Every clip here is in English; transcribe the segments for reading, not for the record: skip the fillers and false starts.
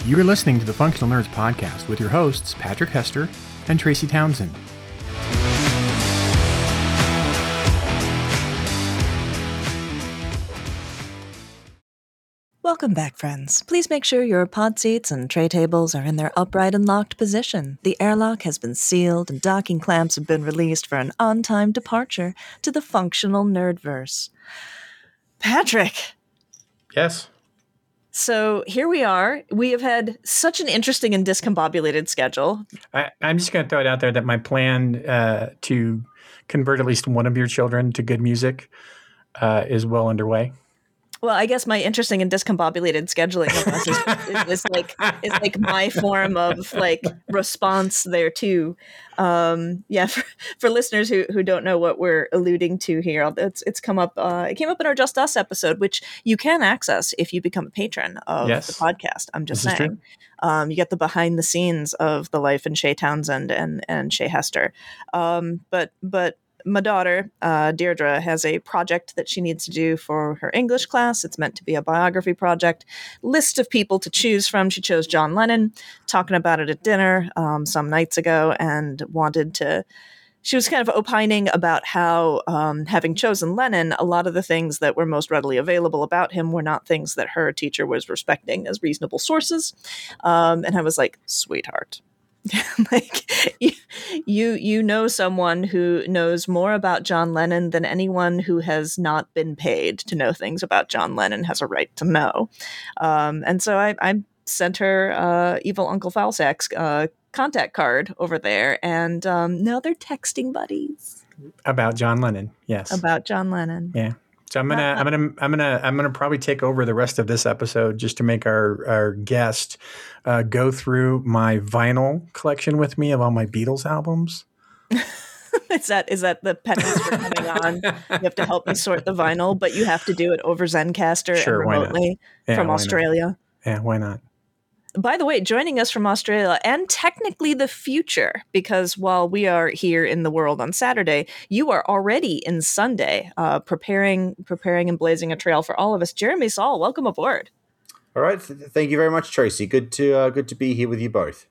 You are listening to the Functional Nerds Podcast with your hosts, Patrick Hester and Tracy Townsend. Welcome back, friends. Please make sure your pod seats and tray tables are in their upright and locked position. The airlock has been sealed and docking clamps have been released for an on-time departure to the Functional Nerdverse. Patrick! Yes? So here we are. We have had such an interesting and discombobulated schedule. I'm just going to throw it out there that my plan to convert at least one of your children to good music is well underway. Well, I guess my interesting and discombobulated scheduling of us is like my form of like response there too. For listeners who don't know what we're alluding to here, it's come up. It came up in our Just Us episode, which you can access if you become a patron of the podcast. I'm just saying. You get the behind the scenes of the life in Shay Townsend and Shay Hester. But my daughter, Deirdre, has a project that she needs to do for her English class. It's meant to be a biography project. List of people to choose from. She chose John Lennon, talking about it at dinner some nights ago, and she was kind of opining about how, having chosen Lennon, a lot of the things that were most readily available about him were not things that her teacher was respecting as reasonable sources. And I was like, sweetheart. Like you know someone who knows more about John Lennon than anyone who has not been paid to know things about John Lennon has a right to know. And so I sent her evil Uncle Foulsack's contact card over there, and now they're texting buddies about John Lennon. Yes, about John Lennon. Yeah. So I'm gonna probably take over the rest of this episode just to make our guest go through my vinyl collection with me of all my Beatles albums. Is that the penance for coming on? You have to help me sort the vinyl, but you have to do it over Zencastr and remotely from Australia. Yeah, why not? By the way, joining us from Australia and technically the future, because while we are here in the world on Saturday, you are already in Sunday, preparing and blazing a trail for all of us. Jeremy Saul, welcome aboard. All right, thank you very much, Tracy. Good to be here with you both.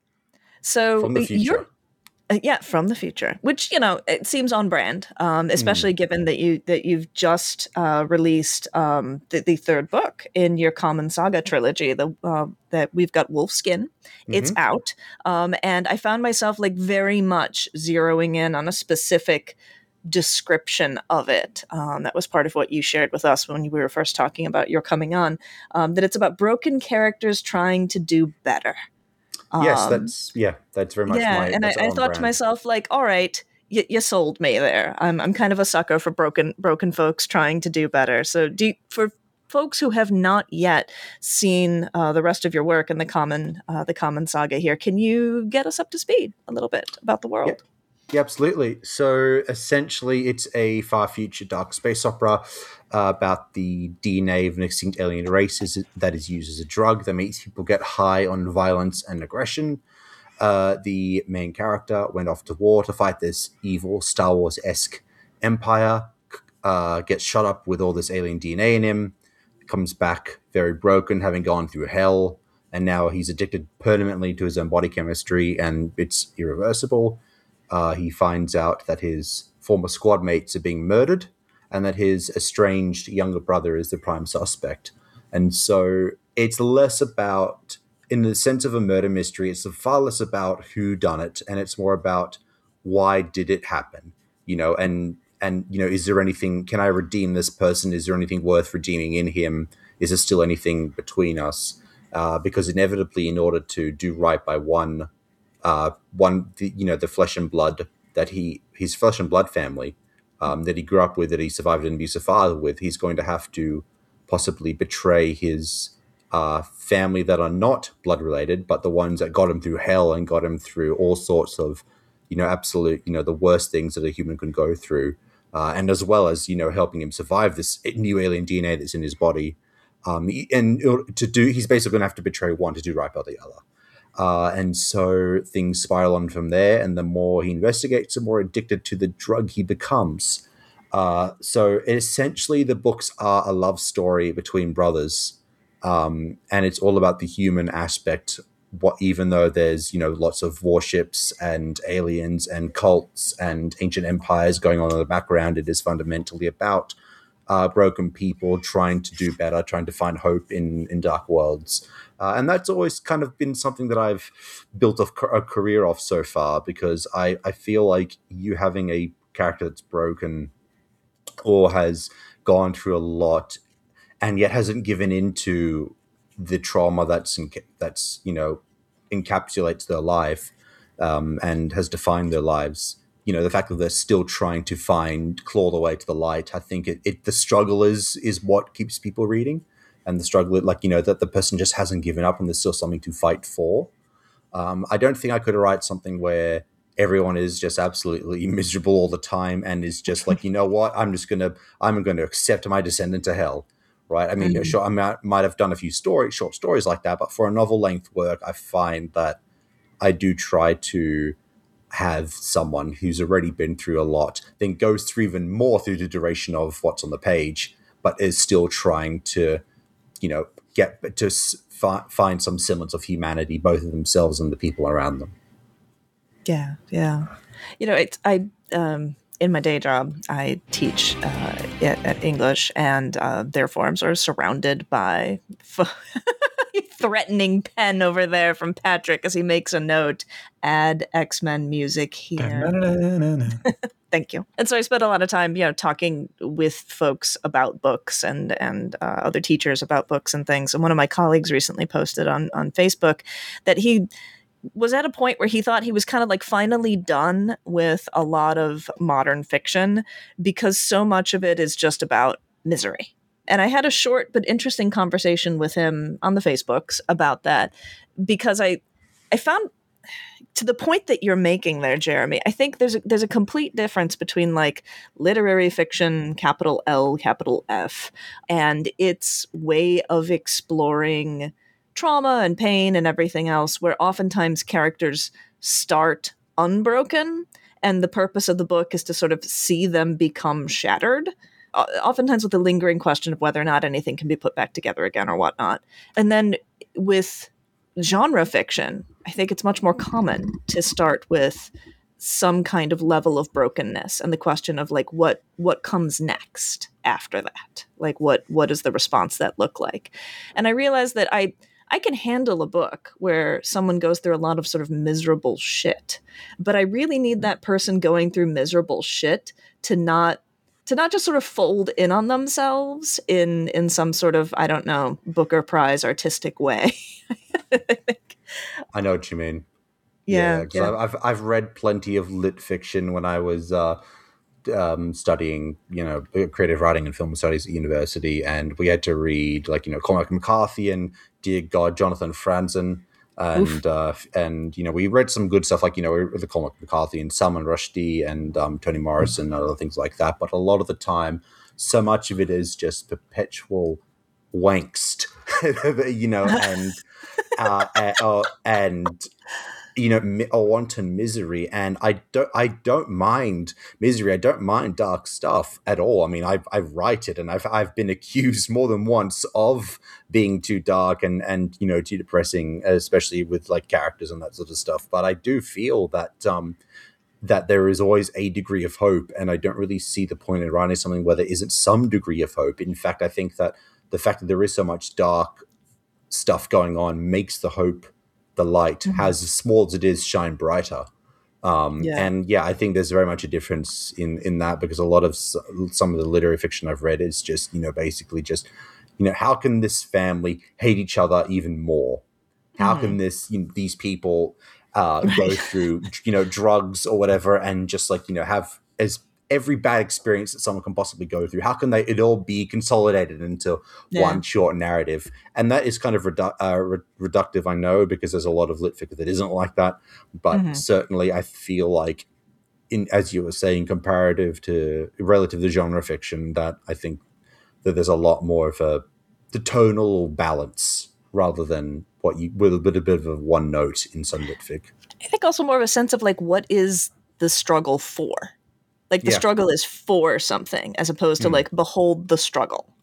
So from the future. From the future, which it seems on brand, especially given that you've just released the third book in your Common Saga trilogy. That we've got Wolfskin. It's out, and I found myself like very much zeroing in on a specific description of it. That was part of what you shared with us when we were first talking about your coming on. That it's about broken characters trying to do better. Yes, that's very much my. And I thought to myself, like, all right, you sold me there. I'm kind of a sucker for broken folks trying to do better. So for folks who have not yet seen the rest of your work in the Common Saga here, can you get us up to speed a little bit about the world? Yeah, absolutely. So essentially, it's a far future dark space opera about the DNA of an extinct alien race that is used as a drug that makes people get high on violence and aggression. The main character went off to war to fight this evil Star Wars-esque empire, gets shot up with all this alien DNA in him, comes back very broken, having gone through hell, and now he's addicted permanently to his own body chemistry, and it's irreversible. He finds out that his former squad mates are being murdered and that his estranged younger brother is the prime suspect. And so it's less about, in the sense of a murder mystery, it's far less about who done it, and it's more about why did it happen, and is there anything, can I redeem this person? Is there anything worth redeeming in him? Is there still anything between us? Because inevitably, in order to do right by the flesh and blood his flesh and blood family that he grew up with, that he survived an abusive father with, he's going to have to possibly betray his family that are not blood related, but the ones that got him through hell and got him through all sorts of, absolute, the worst things that a human can go through, and as well as, helping him survive this new alien DNA that's in his body. He's basically going to have to betray one to do right by the other. And so things spiral on from there, and the more he investigates, the more addicted to the drug he becomes. So essentially the books are a love story between brothers and it's all about the human aspect. Even though there's lots of warships and aliens and cults and ancient empires going on in the background, it is fundamentally about broken people trying to do better, trying to find hope in dark worlds. And that's always kind of been something that I've built a career off so far, because I feel like you having a character that's broken or has gone through a lot and yet hasn't given into the trauma that's encapsulates their life, and has defined their lives. The fact that they're still trying to claw their way to the light. I think the struggle is what keeps people reading, and the struggle, that the person just hasn't given up and there's still something to fight for. I don't think I could write something where everyone is just absolutely miserable all the time and is just like, you know what, I'm going to accept my descent into hell. Right. I mean, sure, I might have done a few short stories like that, but for a novel length work, I find that I do try to have someone who's already been through a lot, then goes through even more through the duration of what's on the page, but is still trying to, find some semblance of humanity, both of themselves and the people around them. Yeah, yeah. In my day job, I teach at English, and therefore I'm sort of surrounded by threatening pen over there from Patrick as he makes a note, add X-Men music here. Thank you. And so I spent a lot of time, talking with folks about books and other teachers about books and things. And one of my colleagues recently posted on Facebook that he was at a point where he thought he was kind of like finally done with a lot of modern fiction because so much of it is just about misery. And I had a short but interesting conversation with him on the Facebooks about that, because I found, to the point that you're making there, Jeremy, I think there's a complete difference between like literary fiction, capital L, capital F, and its way of exploring trauma and pain and everything else, where oftentimes characters start unbroken and the purpose of the book is to sort of see them become shattered, oftentimes with the lingering question of whether or not anything can be put back together again or whatnot. And then with genre fiction, I think it's much more common to start with some kind of level of brokenness and the question of like what comes next after that, like what does the response that look like. And I realized that I can handle a book where someone goes through a lot of sort of miserable shit, but I really need that person going through miserable shit to not just sort of fold in on themselves in some sort of, I don't know, Booker Prize artistic way. I know what you mean. Yeah. I've read plenty of lit fiction when I was studying, creative writing and film studies at university, and we had to read Cormac McCarthy and, dear God, Jonathan Franzen, and we read some good stuff the Cormac McCarthy and Salman Rushdie and Toni Morrison and other things like that. But a lot of the time, so much of it is just perpetual wankst, and a wanton misery. And I don't mind misery. I don't mind dark stuff at all. I mean, I write it, and I've been accused more than once of being too dark and too depressing, especially with like characters and that sort of stuff. But I do feel that that there is always a degree of hope, and I don't really see the point in writing something where there isn't some degree of hope. In fact, I think that the fact that there is so much dark stuff going on makes the hope, the light, has as small as it is, shine brighter. And I think there's very much a difference in that, because a lot of some of the literary fiction I've read is just basically just how can this family hate each other even more? How can these people go through drugs or whatever, and just have as every bad experience that someone can possibly go through? How can it all be consolidated into one short narrative? And that is kind of reductive, I know, because there's a lot of lit fiction that isn't like that. But certainly I feel like, as you were saying, relative to genre fiction, that I think that there's a lot more of the tonal balance rather than with a bit of a one note in some lit fic. I think also more of a sense of like, what is the struggle for? Like the struggle is for something, as opposed to like, behold the struggle.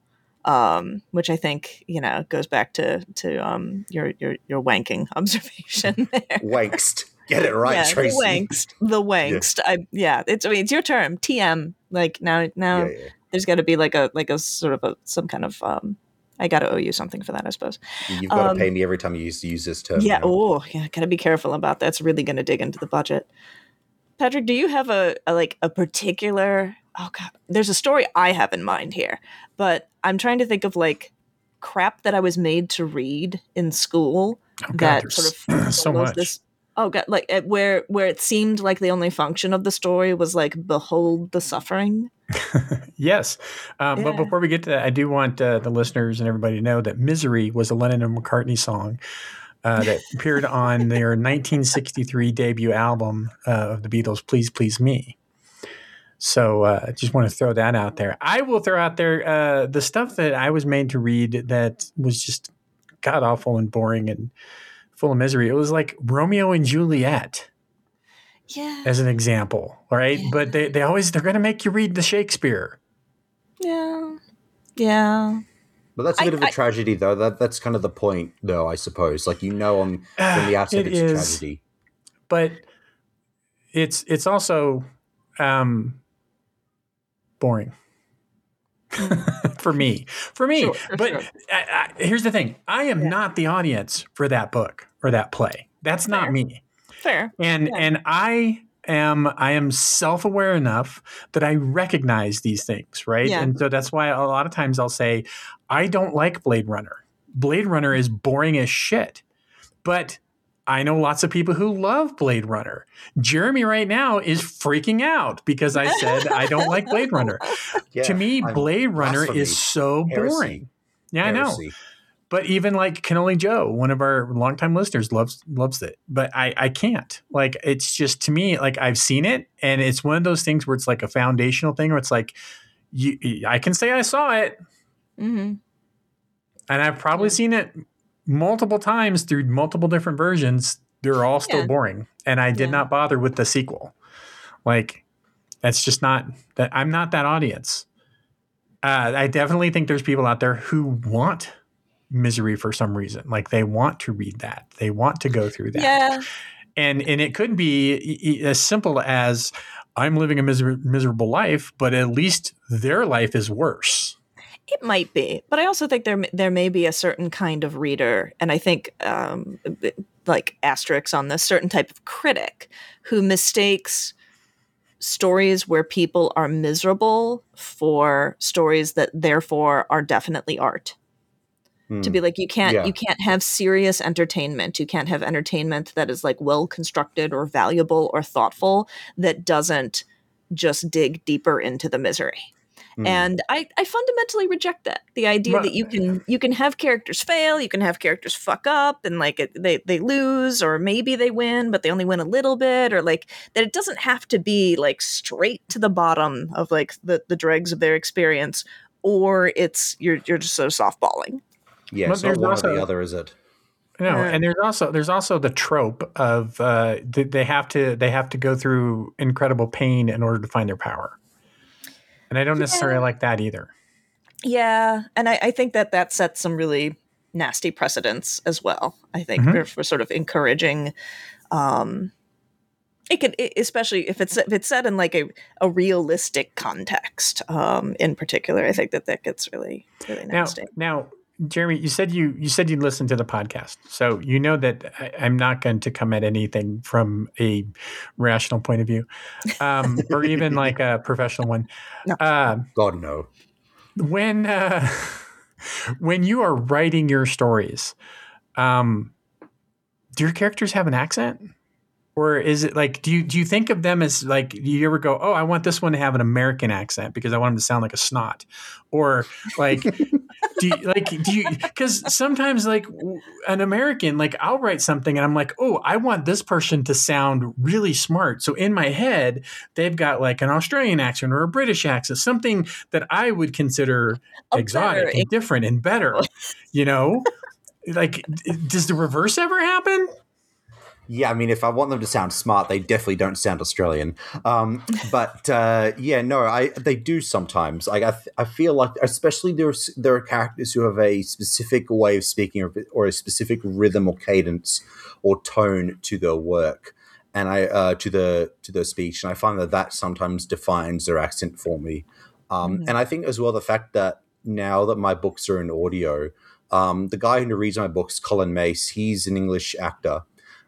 which I think goes back to your wanking observation there. Wankst. Get it right, Yeah, Tracy. the wankst. It's your term, TM. Like now Yeah. there's got to be like a sort of some kind of I got to owe you something for that, I suppose. You've got to pay me every time you use this term. Yeah. now. Oh, yeah. Got to be careful about that. It's really going to dig into the budget. Patrick, do you have a particular? Oh God, there's a story I have in mind here, but I'm trying to think of like crap that I was made to read in school that sort of so much. this. Oh God, like where it seemed like the only function of the story was like behold the suffering. Yes. But before we get to that, I do want the listeners and everybody to know that Misery was a Lennon and McCartney song that appeared on their 1963 debut album of the Beatles, Please Please Me. So I just want to throw that out there. I will throw out there the stuff that I was made to read that was just god-awful and boring and full of misery. It was like Romeo and Juliet. Yeah. As an example, right? Yeah. But they're going to make you read the Shakespeare. Yeah. Yeah. But that's a bit of a tragedy, though. That's kind of the point, though, I suppose. Like, from the outset, it's a tragedy. But it's also boring. For me. Sure, but sure. Here's the thing. I am not the audience for that book or that play. That's not me. Fair. And I am self-aware enough that I recognize these things, right? Yeah. And so that's why a lot of times I'll say, I don't like Blade Runner. Blade Runner is boring as shit. But I know lots of people who love Blade Runner. Jeremy right now is freaking out because I said I don't like Blade Runner. Yeah, to me, Blade Runner is so boring. Yeah, Heresy. I know. But even like Cannoli Joe, one of our longtime listeners, loves it. But I can't. Like, it's just, to me, like, I've seen it, and it's one of those things where it's like a foundational thing where it's like, I can say I saw it. Mm-hmm. And I've probably seen it multiple times through multiple different versions. They're all still boring. And I did not bother with the sequel. Like, that's just not that. I'm not that audience. I definitely think there's people out there who want Misery for some reason. Like, they want to read that. They want to go through that. Yeah. And it could be as simple as, I'm living a miserable life, but at least their life is worse. It might be. But I also think there may be a certain kind of reader, and I think like asterisks on this, certain type of critic who mistakes stories where people are miserable for stories that therefore are definitely art. To be like, you can't have serious entertainment. You can't have entertainment that is like well constructed or valuable or thoughtful that doesn't just dig deeper into the misery. And I fundamentally reject that. The idea that you can have characters fail, you can have characters fuck up, and like they lose, or maybe they win, but they only win a little bit, or like that it doesn't have to be like straight to the bottom of like the dregs of their experience, or you're just so softballing. Yeah, it's not one or the other, is it? No, and there's also the trope of they have to go through incredible pain in order to find their power, and I don't necessarily like that either. Yeah, and I think that sets some really nasty precedents as well. I think for sort of encouraging. It could, especially if it's set in like a realistic context. In particular, I think that gets really nasty. Now, Jeremy, you said you listened to the podcast, so you know that I'm not going to come at anything from a rational point of view, or even like a professional one. No. God, no. When you are writing your stories, do your characters have an accent? Or is it like, do you think of them as like, do you ever go, oh, I want this one to have an American accent because I want him to sound like a snot? Or like, because sometimes like an American, like I'll write something and I'm like, oh, I want this person to sound really smart. So in my head, they've got like an Australian accent or a British accent, something that I would consider exotic and different and better, Like, does the reverse ever happen? Yeah, I mean, if I want them to sound smart, they definitely don't sound Australian. They do sometimes. Like I feel like, especially there are characters who have a specific way of speaking or a specific rhythm or cadence or tone to their work, and to their speech, and I find that sometimes defines their accent for me. And I think as well the fact that now that my books are in audio, the guy who reads my books, Colin Mace, he's an English actor.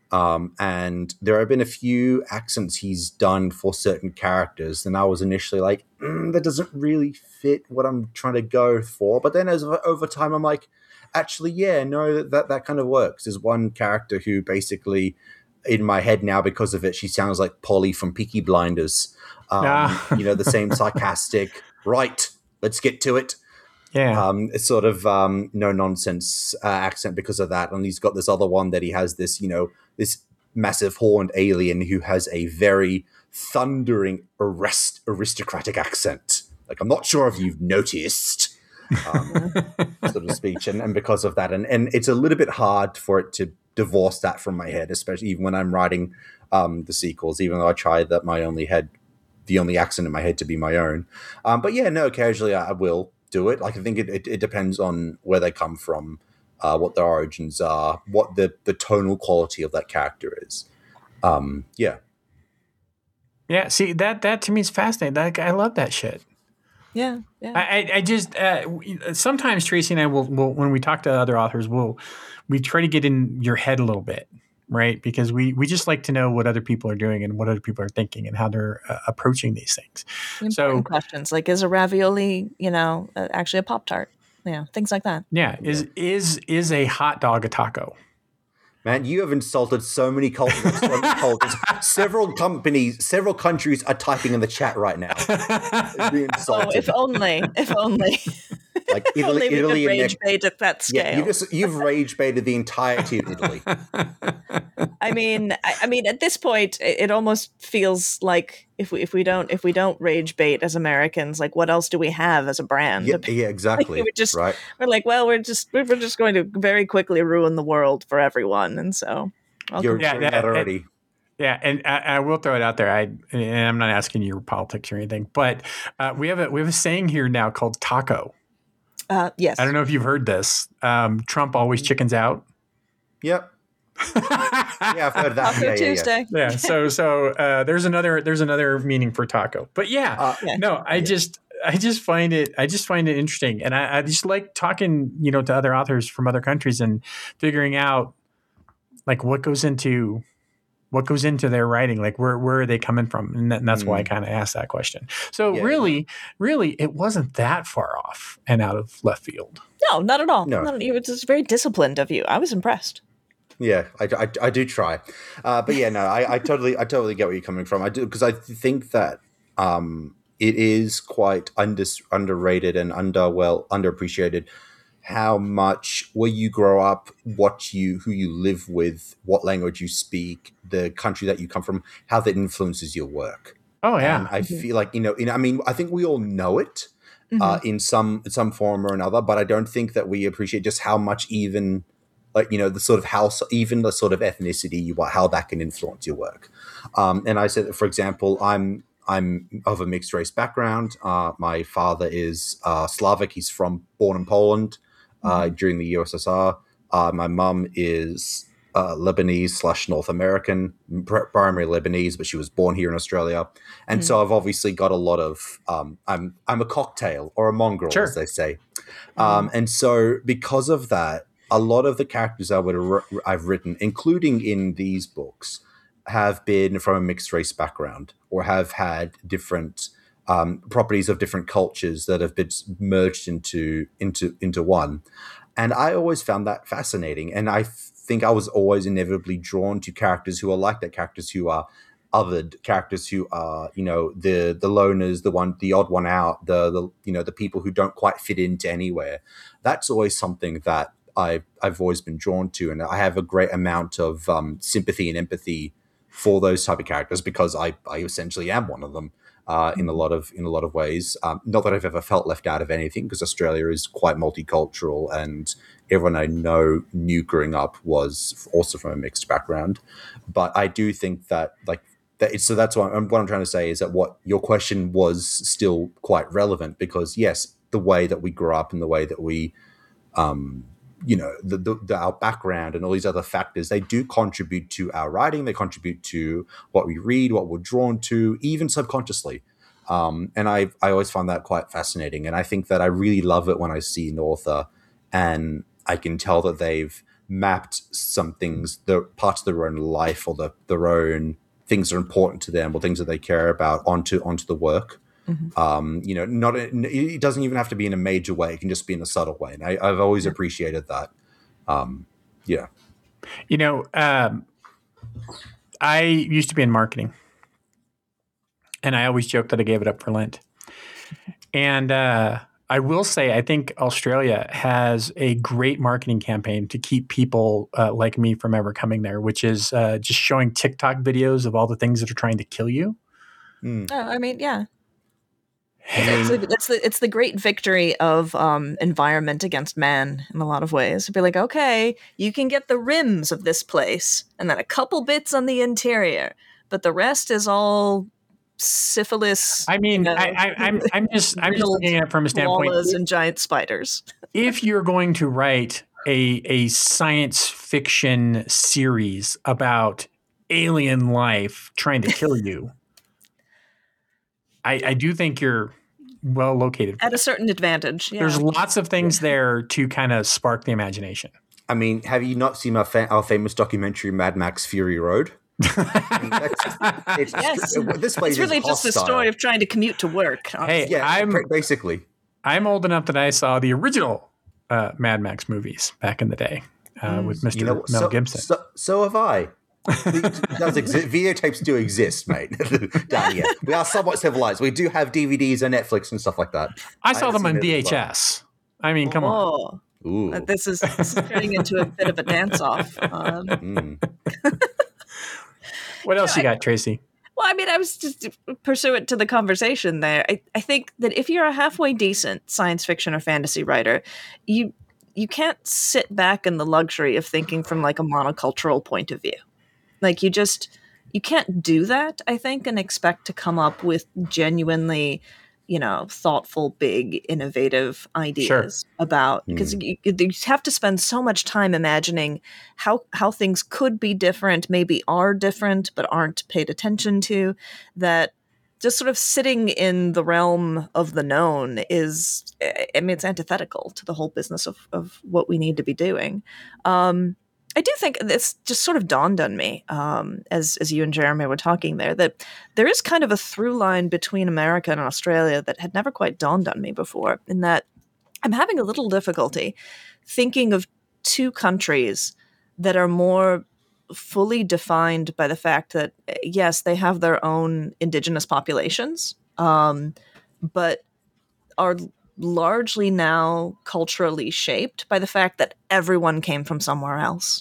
And there have been a few accents he's done for certain characters, and I was initially like, that doesn't really fit what I'm trying to go for. But then over time, I'm like, actually, yeah, no, that kind of works. There's one character who basically, in my head now, because of it, she sounds like Polly from Peaky Blinders. The same sarcastic, right, let's get to it. Yeah. It's sort of no nonsense accent because of that. And he's got this other one that he has this, this massive horned alien who has a very thundering aristocratic accent. Like, I'm not sure if you've noticed sort of speech. And because of that, and it's a little bit hard for it to divorce that from my head, especially even when I'm writing the sequels, even though I tried that the only accent in my head to be my own. But yeah, no, occasionally I will do it. Like, I think it depends on where they come from, what their origins are, what the tonal quality of that character is. Yeah. See, that to me is fascinating. I love that shit. Yeah. I just sometimes Tracy and I will when we talk to other authors, we try to get in your head a little bit, right? Because we just like to know what other people are doing and what other people are thinking and how they're approaching these things. Important questions like, is a ravioli, actually a Pop-Tart? Things like that. Yeah. Is a hot dog a taco? Man, you have insulted so many cultures. Several countries are typing in the chat right now. If only. Like Italy, we Italy, could rage bait at that scale. Yeah, you've rage baited the entirety of Italy. I mean, at this point, it almost feels like if we don't rage bait as Americans, like, what else do we have as a brand? Yeah, exactly. We're like, well, we're just going to very quickly ruin the world for everyone, and so you're doing that already. And I will throw it out there. I'm not asking you your politics or anything, but we have a saying here now called taco. Yes. I don't know if you've heard this. Trump always chickens out. Yep. Yeah, I've heard that. Taco Tuesday. Yeah. So there's another meaning for taco. But I just find it interesting, and I just like talking to other authors from other countries and figuring out like what goes into their writing, like where are they coming from, and that's why I kind of asked that question. So really, it wasn't that far off and out of left field. No, not at all. No. It was just very disciplined of you. I was impressed. Yeah, I do try, but yeah, no, I totally get where you're coming from. I do, because I think that it is quite underrated and underappreciated how much where you grow up, who you live with, what language you speak, the country that you come from, how that influences your work. Oh yeah, and I feel like I think we all know it in some form or another, but I don't think that we appreciate just how much even the sort of even the sort of ethnicity, how that can influence your work. And I said that, for example, I'm of a mixed race background. My father is Slavic. He's born in Poland during the USSR. My mum is Lebanese / North American, primary Lebanese, but she was born here in Australia. And so I've obviously got a lot of I'm a cocktail or a mongrel, as they say. And so because of that, a lot of the characters I've written, including in these books, have been from a mixed race background or have had different properties of different cultures that have been merged into one. And I always found that fascinating. And I think I was always inevitably drawn to characters who are like that, characters who are othered, characters who are, the loners, the odd one out, the people who don't quite fit into anywhere. That's always something that I've always been drawn to, and I have a great amount of sympathy and empathy for those type of characters because I essentially am one of them. in a lot of ways. Not that I've ever felt left out of anything, because Australia is quite multicultural, and everyone I knew growing up was also from a mixed background. But I do think that so that's what I'm trying to say is that what your question was still quite relevant, because yes, the way that we grew up and the way that we our background and all these other factors, they do contribute to our writing. They contribute to what we read, what we're drawn to, even subconsciously. And I always find that quite fascinating. And I think that I really love it when I see an author and I can tell that they've mapped some things, the parts of their own life or their own things that are important to them or things that they care about onto the work. Mm-hmm. It doesn't even have to be in a major way. It can just be in a subtle way. And I've always appreciated that. I used to be in marketing, and I always joke that I gave it up for Lent. And I will say, I think Australia has a great marketing campaign to keep people like me from ever coming there, which is just showing TikTok videos of all the things that are trying to kill you. Mm. Oh, I mean, yeah. It's the great victory of environment against man in a lot of ways. It'd be like, okay, you can get the rims of this place and then a couple bits on the interior, but the rest is all syphilis. I mean, I'm just looking at it from a standpoint and giant spiders. If you're going to write a science fiction series about alien life trying to kill you, I do think you're well located at a certain advantage. Yeah. There's lots of things there to kind of spark the imagination. I mean, have you not seen our famous documentary Mad Max Fury Road? It's really just a story of trying to commute to work. Hey, yeah, I'm old enough that I saw the original Mad Max movies back in the day with Mr. Mel Gibson. So have I. Videotapes do exist, mate. Down here, we are somewhat civilized. We do have DVDs and Netflix and stuff like that. I saw them on VHS. I mean, come on. Ooh. This is turning into a bit of a dance-off. What else you got, Tracy? Well, I mean, I was just pursuant to the conversation there. I think that if you're a halfway decent science fiction or fantasy writer, you can't sit back in the luxury of thinking from like a monocultural point of view. Like you can't do that, I think, and expect to come up with genuinely, thoughtful, big, innovative ideas about, because you have to spend so much time imagining how things could be different, maybe are different, but aren't paid attention to, that just sort of sitting in the realm of the known is, I mean, it's antithetical to the whole business of what we need to be doing. I do think this just sort of dawned on me as you and Jeremy were talking there, that there is kind of a through line between America and Australia that had never quite dawned on me before, in that I'm having a little difficulty thinking of two countries that are more fully defined by the fact that, yes, they have their own indigenous populations, but are largely now culturally shaped by the fact that everyone came from somewhere else.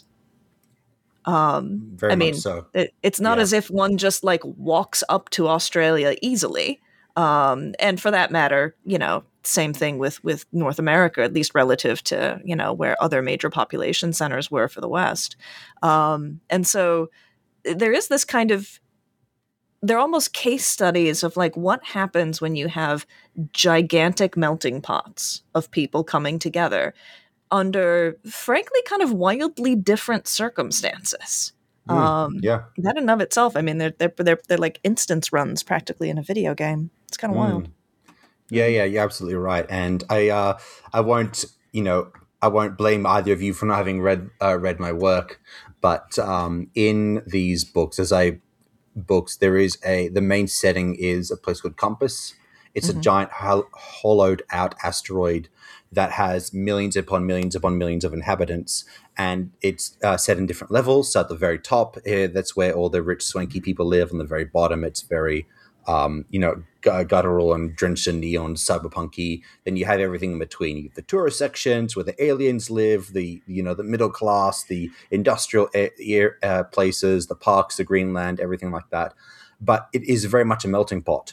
Very much so. It's not as if one just like walks up to Australia easily. And for that matter, same thing with North America, at least relative to, where other major population centers were for the West. And so there is this kind of, they're almost case studies of like what happens when you have gigantic melting pots of people coming together under, frankly, kind of wildly different circumstances. That in and of itself, I mean, they're like instance runs practically in a video game. It's kind of wild. Yeah, you're absolutely right. And I won't blame either of you for not having read my work, but in these books, there is the main setting is a place called Compass. It's a giant hollowed out asteroid that has millions upon millions upon millions of inhabitants, and it's set in different levels. So at the very top, that's where all the rich, swanky people live. On the very bottom, it's very, guttural and drenched in neon, cyberpunky. Then you have everything in between. You have the tourist sections where the aliens live, the middle class, the industrial places, the parks, the Greenland, everything like that. But it is very much a melting pot.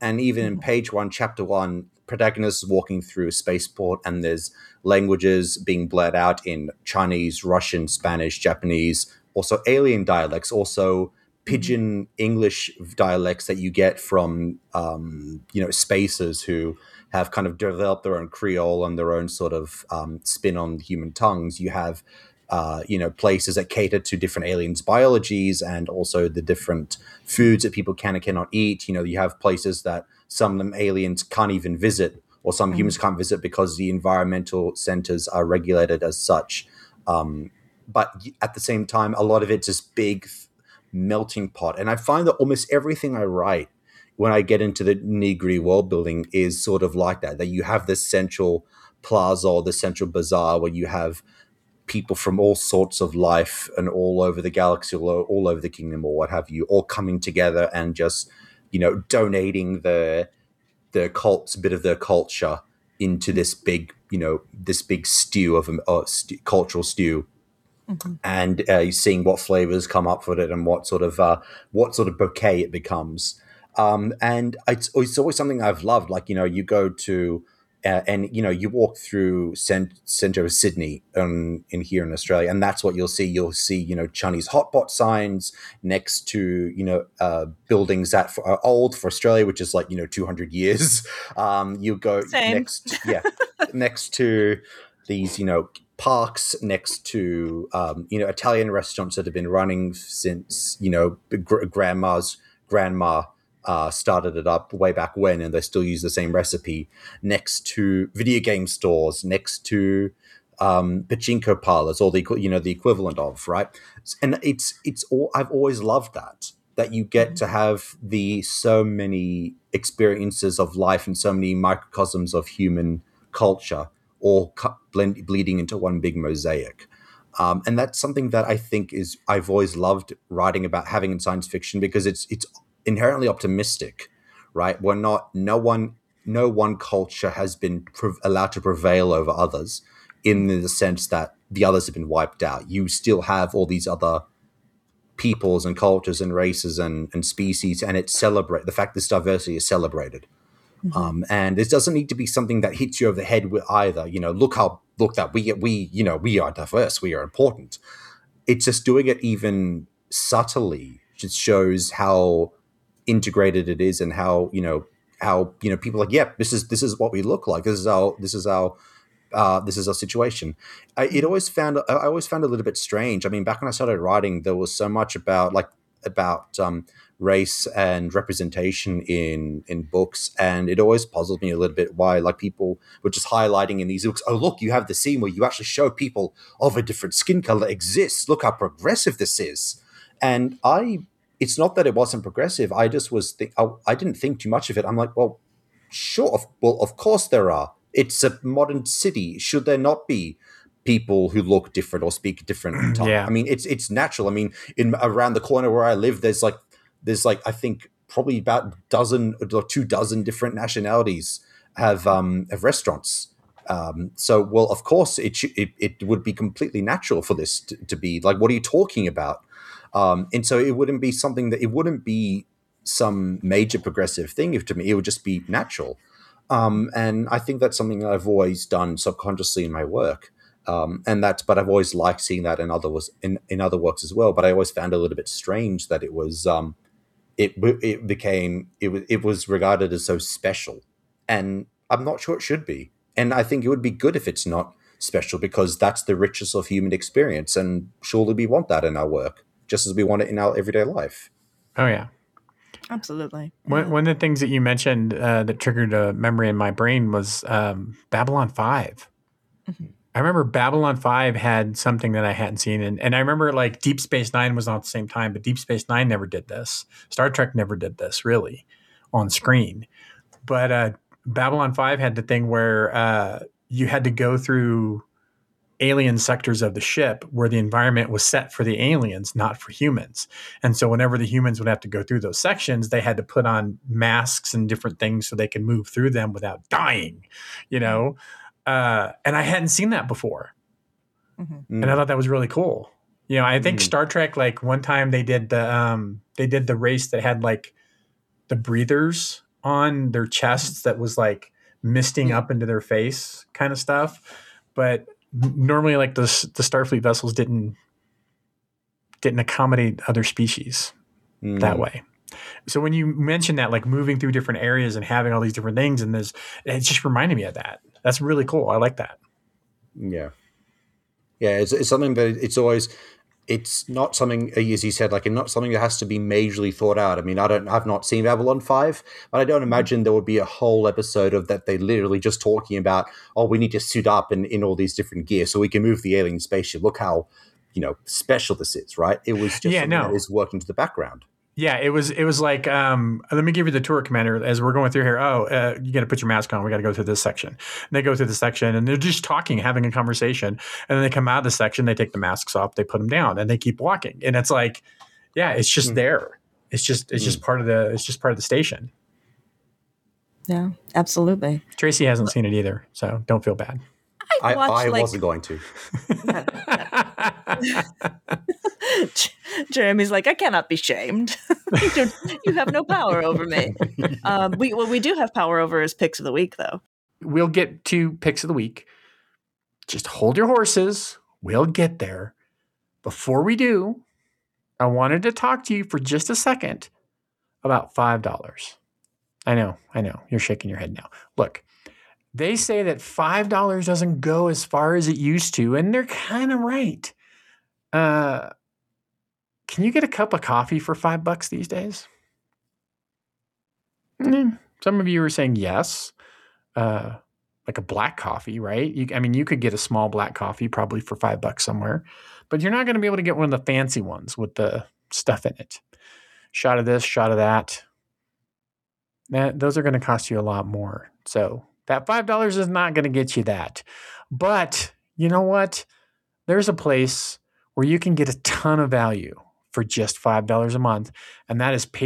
And even in page 1, chapter 1, protagonist is walking through a spaceport, and there's languages being blurred out in Chinese, Russian, Spanish, Japanese, also alien dialects, also pidgin English dialects that you get from spacers who have kind of developed their own Creole and their own sort of spin on human tongues. You have places that cater to different aliens' biologies and also the different foods that people can and cannot eat. You have places that some of them aliens can't even visit, or some humans can't visit because the environmental centers are regulated as such. But at the same time, a lot of it's this big melting pot. And I find that almost everything I write when I get into the nitty-gritty world building is sort of like that you have this central plaza or the central bazaar where you have people from all sorts of life and all over the galaxy, all over the kingdom or what have you, all coming together and just, donating the cult's bit of their culture into this big stew of cultural stew. And seeing what flavors come up with it and what sort of bouquet it becomes. And it's always something I've loved. Like, you go to you walk through center of Sydney in here in Australia, and that's what you'll see. You'll see, Chinese hotpot signs next to, buildings that are old for Australia, which is like, 200 years. You go Same. next to these, parks, next to, Italian restaurants that have been running since, grandma started it up way back when, and they still use the same recipe, next to video game stores, next to pachinko parlors, or the equivalent of, right? And it's all, I've always loved that you get to have so many experiences of life and so many microcosms of human culture all bleeding into one big mosaic. And that's something that I think I've always loved writing about, having in science fiction, because it's inherently optimistic, right? No one culture has been allowed to prevail over others in the sense that the others have been wiped out. You still have all these other peoples and cultures and races and species, and the fact this diversity is celebrated. And this doesn't need to be something that hits you over the head with either, look that we are diverse, we are important. It's just doing it even subtly just shows how integrated it is, and how people are like, this is what we look like. This is our situation. I always found a little bit strange. I mean, back when I started writing, there was so much about race and representation in books, and it always puzzled me a little bit why people were just highlighting in these books, oh look, you have the scene where you actually show people of a different skin color exists, look how progressive this is. And it's not that it wasn't progressive, I just I didn't think too much of it. I'm like, well, sure, of course there are. It's a modern city. Should there not be people who look different or speak a different tongue? Yeah. I mean, it's natural. I mean, around the corner where I live, there's I think probably about 24 different nationalities have restaurants. So, well, of course, it would be completely natural for this to be like, what are you talking about? And so it wouldn't be some major progressive thing. If to me, it would just be natural. And I think that's something that I've always done subconsciously in my work. But I've always liked seeing that in other works as well. But I always found it a little bit strange that it was it was regarded as so special, and I'm not sure it should be. And I think it would be good if it's not special, because that's the richness of human experience, and surely we want that in our work, just as we want it in our everyday life. Oh yeah, absolutely. One of the things that you mentioned that triggered a memory in my brain was Babylon 5. Mm-hmm. I remember Babylon 5 had something that I hadn't seen. And I remember Deep Space Nine was on at the same time, but Deep Space Nine never did this. Star Trek never did this really on screen. But Babylon 5 had the thing where you had to go through alien sectors of the ship where the environment was set for the aliens, not for humans. And so whenever the humans would have to go through those sections, they had to put on masks and different things so they could move through them without dying, and I hadn't seen that before. Mm-hmm. And I thought that was really cool. I think Star Trek, one time they did the race that had the breathers on their chests that was like misting up into their face kind of stuff. But normally like the Starfleet vessels didn't accommodate other species that way. So when you mention that, like moving through different areas and having all these different things, and it just reminded me of that. That's really cool. I like that. Yeah. Yeah. It's something that it's not something, as you said, like not something that has to be majorly thought out. I mean, I've not seen Babylon 5, but I don't imagine there would be a whole episode of that they literally just talking about, oh, we need to suit up in all these different gear so we can move the alien spaceship. Look how, special this is, right? It was just something that is working to the background. Yeah, it was like, let me give you the tour commander as we're going through here. Oh, you got to put your mask on. We got to go through this section. And they go through the section and they're just talking, having a conversation. And then they come out of the section, they take the masks off, they put them down, and they keep walking. And it's like, yeah, it's just there. It's just part of the station. Yeah, absolutely. Tracy hasn't seen it either, so don't feel bad. I wasn't going to. Jeremy's like, I cannot be shamed. You have no power over me. We do have power over his picks of the week, though. We'll get to picks of the week. Just hold your horses. We'll get there. Before we do, I wanted to talk to you for just a second about $5. I know. You're shaking your head now. Look. They say that $5 doesn't go as far as it used to, and they're kind of right. Can you get a cup of coffee for $5 these days? Some of you are saying yes, like a black coffee, right? You could get a small black coffee probably for $5 somewhere, but you're not going to be able to get one of the fancy ones with the stuff in it. Shot of this, shot of that. Those are going to cost you a lot more. So that $5 is not going to get you that. But you know what? There's a place where you can get a ton of value for just $5 a month. And that is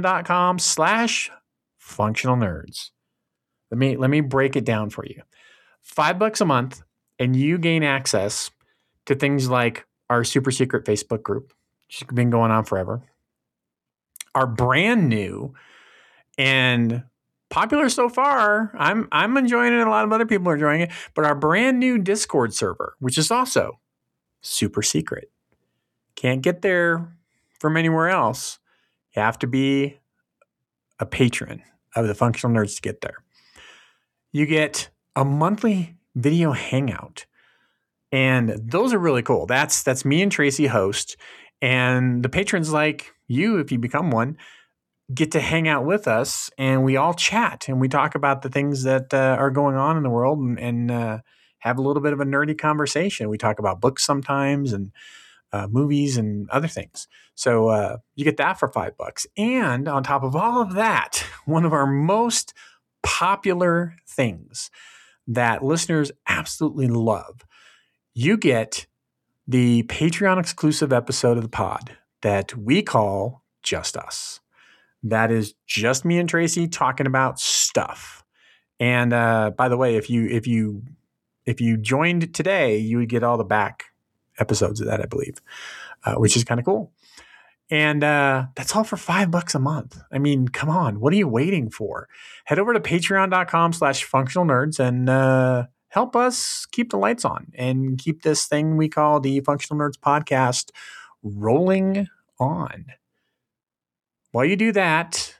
patreon.com/functionalnerds. Let me break it down for you. $5 a month, and you gain access to things like our super secret Facebook group, which has been going on forever. Our brand new and popular so far. I'm enjoying it. A lot of other people are enjoying it. But our brand new Discord server, which is also super secret, can't get there from anywhere else. You have to be a patron of the Functional Nerds to get there. You get a monthly video hangout, and those are really cool. That's me and Tracy host, and the patrons like you, if you become one, get to hang out with us, and we all chat and we talk about the things that are going on in the world and have a little bit of a nerdy conversation. We talk about books sometimes and movies and other things. So you get that for $5. And on top of all of that, one of our most popular things that listeners absolutely love, you get the Patreon exclusive episode of the pod that we call Just Us. That is just me and Tracy talking about stuff. And by the way, if you joined today, you would get all the back episodes of that, I believe, which is kind of cool. And that's all for $5 a month. I mean, come on, what are you waiting for? Head over to patreon.com/functionalnerds and help us keep the lights on and keep this thing we call the Functional Nerds podcast rolling on. While you do that,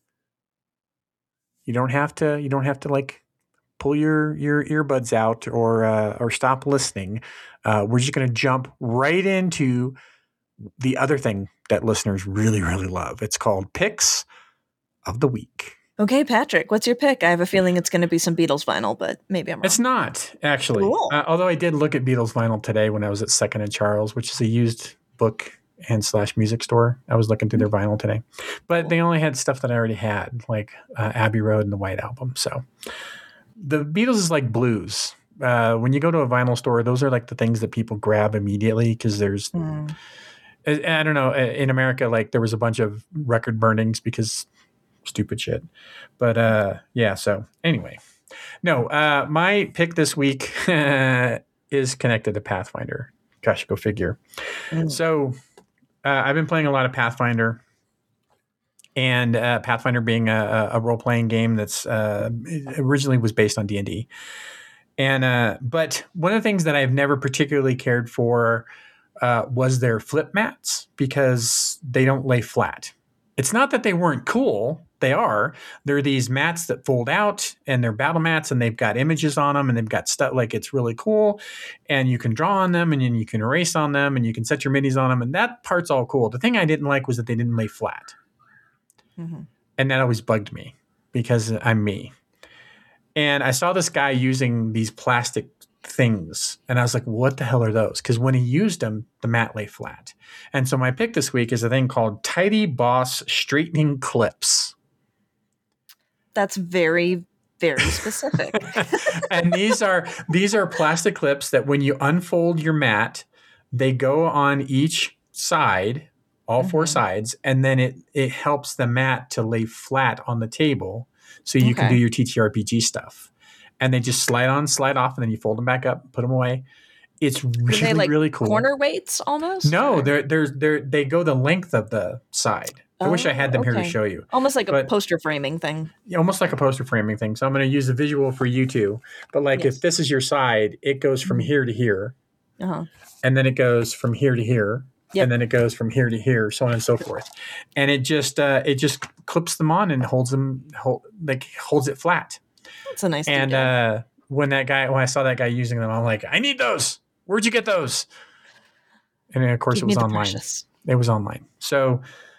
you don't have to like pull your earbuds out or stop listening. We're just going to jump right into the other thing that listeners really, really love. It's called Picks of the Week. Okay, Patrick, what's your pick? I have a feeling it's going to be some Beatles vinyl, but maybe I'm wrong. It's not, actually. Cool. Although I did look at Beatles vinyl today when I was at Second and Charles, which is a used book and / music store. I was looking through their vinyl today. But they only had stuff that I already had, like Abbey Road and the White Album. So the Beatles is like blues. When you go to a vinyl store, those are like the things that people grab immediately because there's... I don't know, in America, like there was a bunch of record burnings because stupid shit. But yeah, so anyway. No, my pick this week is connected to Pathfinder. Gosh, go figure. So I've been playing a lot of Pathfinder. and Pathfinder being a role playing game that's originally was based on D&D. And but one of the things that I've never particularly cared for was their flip mats, because they don't lay flat. It's not that they weren't cool. They are. They're these mats that fold out, and they're battle mats, and they've got images on them, and they've got stuff, like, it's really cool. And you can draw on them, and then you can erase on them, and you can set your minis on them. And that part's all cool. The thing I didn't like was that they didn't lay flat. Mm-hmm. And that always bugged me, because I'm me. And I saw this guy using these plastic things, and I was like, what the hell are those? Because when he used them, the mat lay flat. And so my pick this week is a thing called Tidy Boss Straightening Clips. That's very, very specific. And these are plastic clips that when you unfold your mat, they go on each side, all four sides, and then it helps the mat to lay flat on the table, so you can do your TTRPG stuff. And they just slide on, slide off, and then you fold them back up, put them away. It's really, they, like, really cool. Corner weights almost? No, they go the length of the side. I wish I had them here to show you. Almost like a poster framing thing. Yeah, almost like a poster framing thing. So I'm going to use a visual for you two. But if this is your side, it goes from here to here. Uh-huh. And then it goes from here to here. Yep. And then it goes from here to here, so on and so forth. And it just clips them on and holds it flat. That's a nice thing. And when I saw that guy using them, I'm like, I need those. Where'd you get those? And of course, it was online. Precious. It was online. So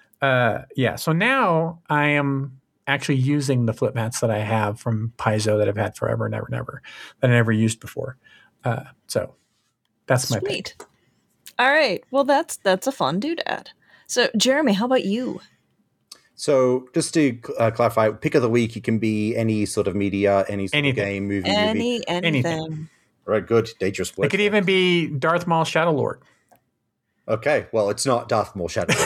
so now I am actually using the flip mats that I have from Paizo that I've had forever and ever, that I never used before. So that's my pick. All right. Well, that's a fun doodad. So, Jeremy, how about you? So, just to clarify, pick of the week, you can be any sort of media, any sort of game, movie, anything. All right, good. Dangerous word. It could even be Darth Maul Shadow Lord. Okay, well, it's not Darth Maul Shadow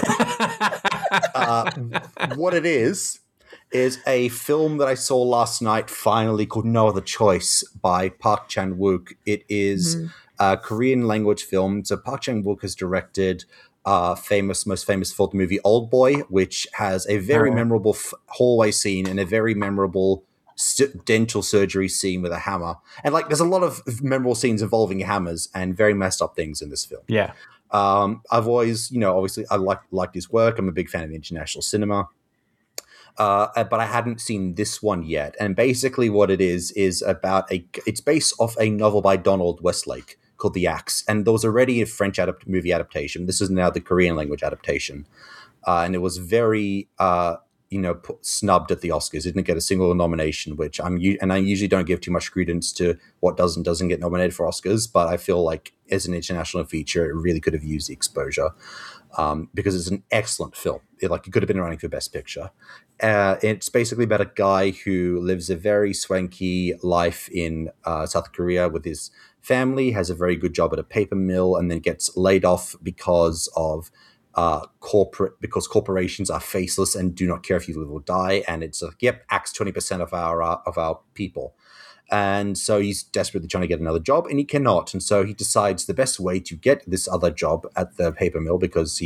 Lord. What it is a film that I saw last night, finally, called No Other Choice by Park Chan-wook. It is a Korean language film. So Park Chan-wook has directed most famous for the movie Old Boy, which has a very memorable hallway scene and a very memorable dental surgery scene with a hammer. And there's a lot of memorable scenes involving hammers and very messed up things in this film. Yeah. I've always, obviously I liked his work. I'm a big fan of international cinema. But I hadn't seen this one yet. And basically what it is about it's based off a novel by Donald Westlake called The Axe. And there was already a French movie adaptation. This is now the Korean language adaptation. And it was very, snubbed at the Oscars. It didn't get a single nomination, which I usually don't give too much credence to what doesn't get nominated for Oscars. But I feel like as an international feature, it really could have used the exposure. Because it's an excellent film. It could have been running for Best Picture. It's basically about a guy who lives a very swanky life in South Korea with his family, has a very good job at a paper mill, and then gets laid off because corporations are faceless and do not care if you live or die. And it's axe 20% of our people. And so he's desperately trying to get another job, and he cannot. And so he decides the best way to get this other job at the paper mill,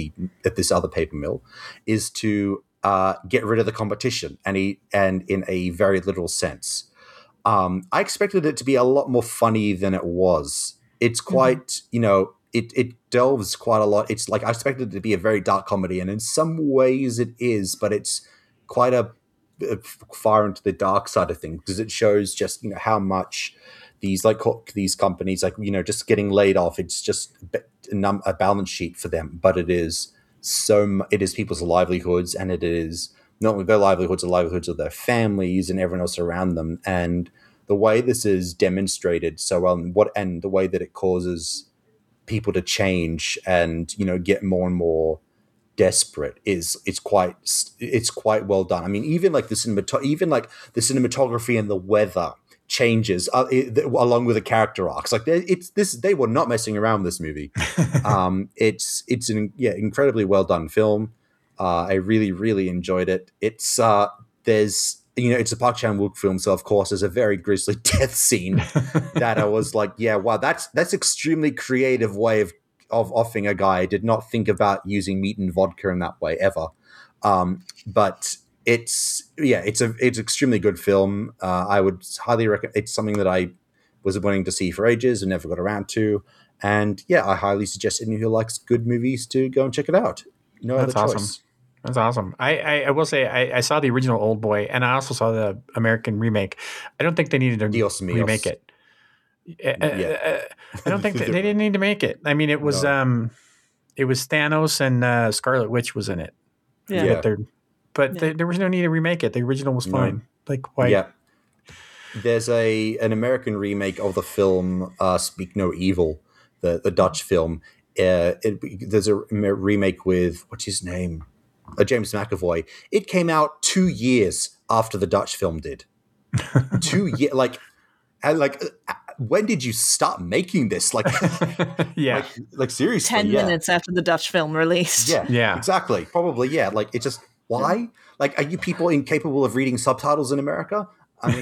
is to get rid of the competition, and in a very literal sense. I expected it to be a lot more funny than it was. It's quite, it delves quite a lot. It's I expected it to be a very dark comedy, and in some ways it is, but it's quite a far into the dark side of things, because it shows just how much these companies just getting laid off, it's just a balance sheet for them, but it is people's livelihoods, and it is not only their livelihoods, the livelihoods of their families and everyone else around them. And the way this is demonstrated so well, and the way that it causes people to change and get more and more desperate it's quite well done. I mean, even the cinematography and the weather changes along with the character arcs. They were not messing around with this movie. It's an incredibly well done film. I really, really enjoyed it. It's it's a Park Chan-wook film, so of course there's a very grisly death scene that I was like, yeah, wow, that's extremely creative way of offing a guy. I did not think about using meat and vodka in that way ever. But it's extremely good film. I would highly recommend. It's something that I was wanting to see for ages and never got around to. And yeah, I highly suggest anyone who likes good movies to go and check it out. No That's other awesome. choice. That's awesome. I will say I saw the original Old Boy, and I also saw the American remake. I don't think they needed to remake it. I don't think they didn't need to make it. I mean, it was Thanos and Scarlet Witch was in it. Yeah. There was no need to remake it. The original was fine. Like why? Yeah. There's an American remake of the film Speak No Evil, the Dutch film. There's a remake with what's his name, James McAvoy. It came out 2 years after the Dutch film did. 2 years, when did you start making this? Like, yeah, like seriously, 10 minutes after the Dutch film released. Yeah, exactly. Probably, yeah. Like, it's just why? Like, are you people incapable of reading subtitles in America? I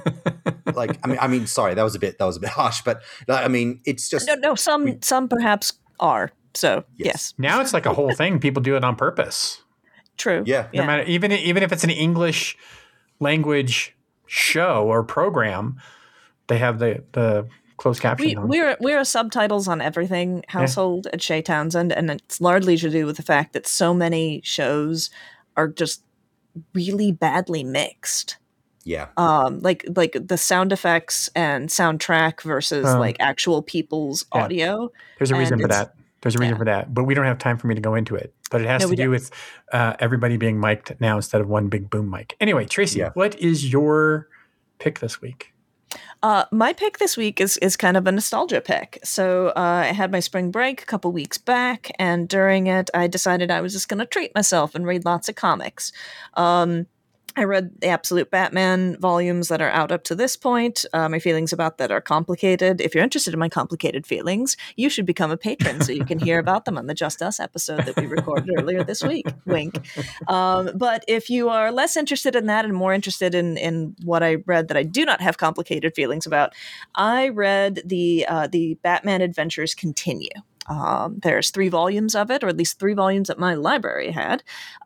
mean, sorry, that was a bit harsh, but I mean, it's just no. Some perhaps are. So yes. Now it's like a whole thing. People do it on purpose. True. Yeah. No matter even if it's an English language show or program, they have the closed caption. We're a subtitles on everything household at Shea Townsend, and it's largely to do with the fact that so many shows are just really badly mixed. Yeah. Like the sound effects and soundtrack versus like actual people's audio. There's a reason for that. There's a reason for that, but we don't have time for me to go into it. But it has to do with everybody being mic'd now instead of one big boom mic. Anyway, Tracy, what is your pick this week? My pick this week is kind of a nostalgia pick. So I had my spring break a couple weeks back, and during it, I decided I was just going to treat myself and read lots of comics. I read the Absolute Batman volumes that are out up to this point. My feelings about that are complicated. If you're interested in my complicated feelings, you should become a patron so you can hear about them on the Just Us episode that we recorded earlier this week. Wink. But if you are less interested in that and more interested in what I read that I do not have complicated feelings about, I read the Batman Adventures Continue. There's 3 volumes of it, or at least 3 volumes that my library had.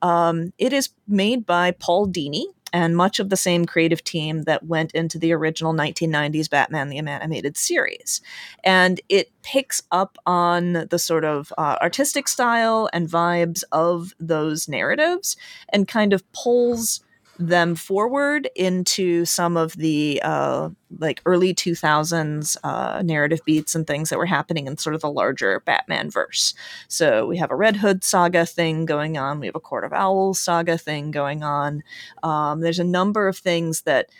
It is made by Paul Dini and much of the same creative team that went into the original 1990s Batman the Animated Series. And it picks up on the sort of artistic style and vibes of those narratives and kind of pulls them forward into some of the like early 2000s narrative beats and things that were happening in sort of the larger Batman verse. So we have a Red Hood saga thing going on. We have a Court of Owls saga thing going on. There's a number of things that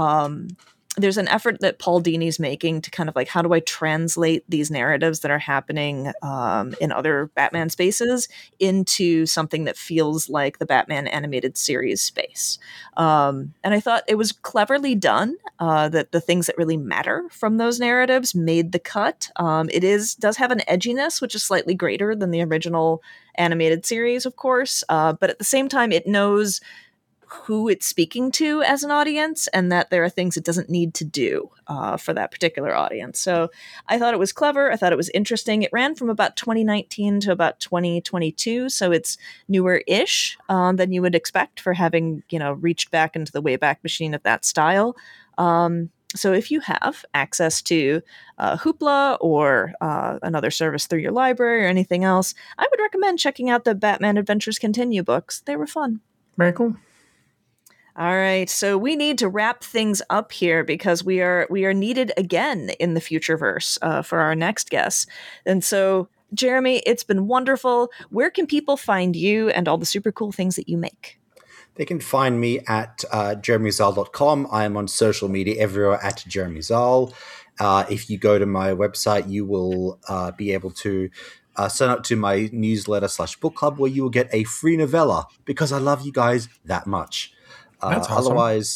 there's an effort that Paul Dini's making to kind of like, how do I translate these narratives that are happening in other Batman spaces into something that feels like the Batman animated series space. And I thought it was cleverly done, that the things that really matter from those narratives made the cut. It does have an edginess, which is slightly greater than the original animated series, of course. But at the same time, it knows who it's speaking to as an audience, and that there are things it doesn't need to do for that particular audience. So I thought it was clever. I thought it was interesting. It ran from about 2019 to about 2022, so it's newer-ish than you would expect for having, reached back into the Wayback Machine of that style. So if you have access to Hoopla or another service through your library or anything else, I would recommend checking out the Batman Adventures Continue books. They were fun. Very cool. All right, so we need to wrap things up here because we are needed again in the Futureverse for our next guest. And so, Jeremy, it's been wonderful. Where can people find you and all the super cool things that you make? They can find me at jeremyzahl.com. I am on social media everywhere at jeremyzahl. If you go to my website, you will be able to sign up to my newsletter /book club, where you will get a free novella because I love you guys that much. That's awesome. Otherwise,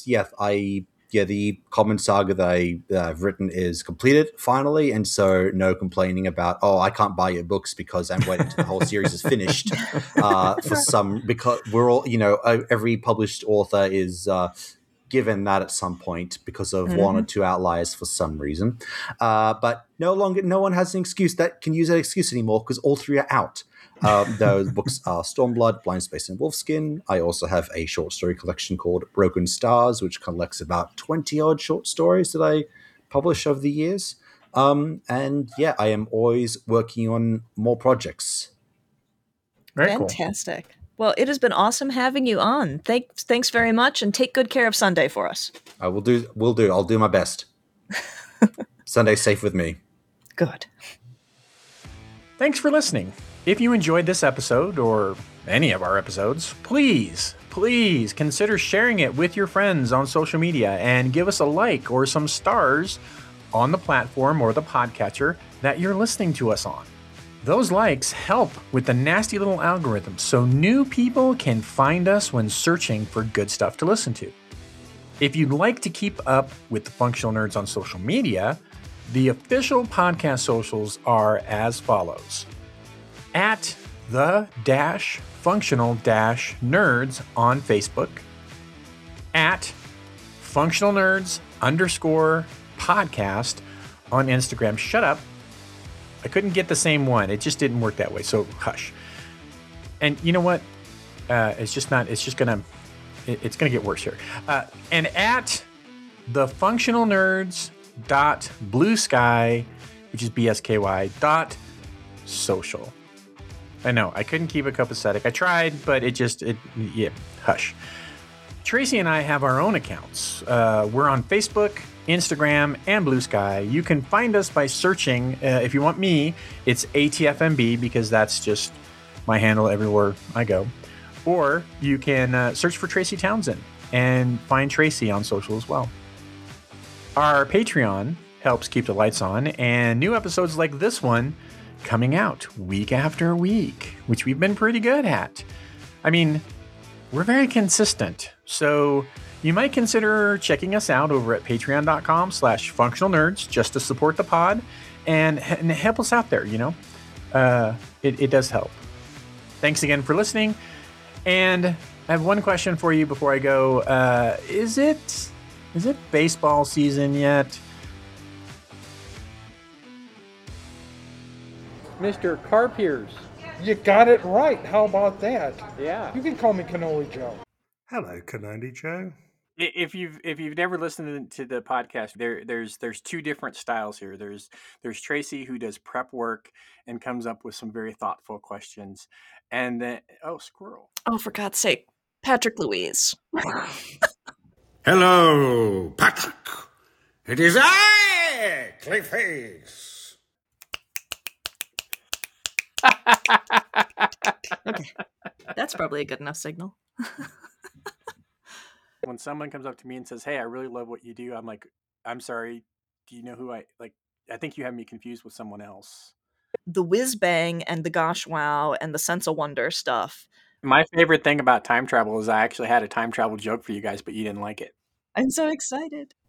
the common saga that I've written is completed finally, and so no complaining about, I can't buy your books because I'm waiting until the whole series is finished. Because we're all, every published author is given that at some point because of one or two outliers for some reason. But no one has an excuse that can use that excuse anymore because all three are out. Those books are Stormblood, Blind Space, and Wolfskin. I also have a short story collection called Broken Stars, which collects about 20-odd short stories that I publish over the years. And yeah, I am always working on more projects. Very fantastic. Cool. Well, it has been awesome having you on. Thanks very much, and take good care of Sunday for us. I will do. I'll do my best. Sunday's safe with me. Good. Thanks for listening. If you enjoyed this episode or any of our episodes, please consider sharing it with your friends on social media and give us a like or some stars on the platform or the podcatcher that you're listening to us on. Those likes help with the nasty little algorithm so new people can find us when searching for good stuff to listen to. If you'd like to keep up with the Functional Nerds on social media, the official podcast socials are as follows. At the-functional-nerds on Facebook, at Functional Nerds _podcast on Instagram. Shut up. I couldn't get the same one. It just didn't work that way. So hush. And you know what? It's going to get worse here. And at the Functional Nerds .bluesky, which is BSKY .social. I know I couldn't keep it copacetic. I tried, but hush. Tracy and I have our own accounts. We're on Facebook, Instagram, and Blue Sky. You can find us by searching. If you want me, it's ATFMB because that's just my handle everywhere I go. Or you can search for Tracy Townsend and find Tracy on social as well. Our Patreon helps keep the lights on, and new episodes like this one coming out week after week, which we've been pretty good at. I mean, we're very consistent, so you might consider checking us out over at patreon.com/functionalnerds just to support the pod and help us out there, you know? It does help. Thanks again for listening, and I have one question for you before I go. Is it baseball season yet? Mr. Carpiers. You got it right. How about that? Yeah. You can call me Cannoli Joe. Hello, Cannoli Joe. If you've never listened to the podcast, there's two different styles here. There's Tracy, who does prep work and comes up with some very thoughtful questions, and then squirrel. Oh, for God's sake, Patrick Louise. Hello, Patrick. It is I, Clayface. Okay, that's probably a good enough signal. When someone comes up to me and says, "Hey, I really love what you do," I'm like, "I'm sorry, do you know who I like? I think you have me confused with someone else." The whiz bang and the gosh wow and the sense of wonder stuff. My favorite thing about time travel is I actually had a time travel joke for you guys, but you didn't like it. I'm so excited.